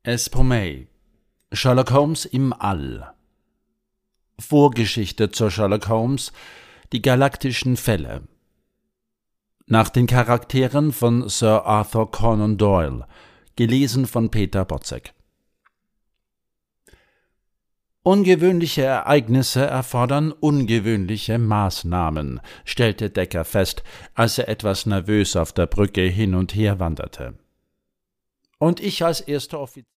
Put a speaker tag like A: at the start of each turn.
A: Espomey. Sherlock Holmes im All. Vorgeschichte zur Sherlock Holmes, die galaktischen Fälle. Nach den Charakteren von Sir Arthur Conan Doyle, gelesen von Peter Botzek. Ungewöhnliche Ereignisse erfordern ungewöhnliche Maßnahmen, stellte Decker fest, als er etwas nervös auf der Brücke hin und her wanderte. Und ich als erster Offizier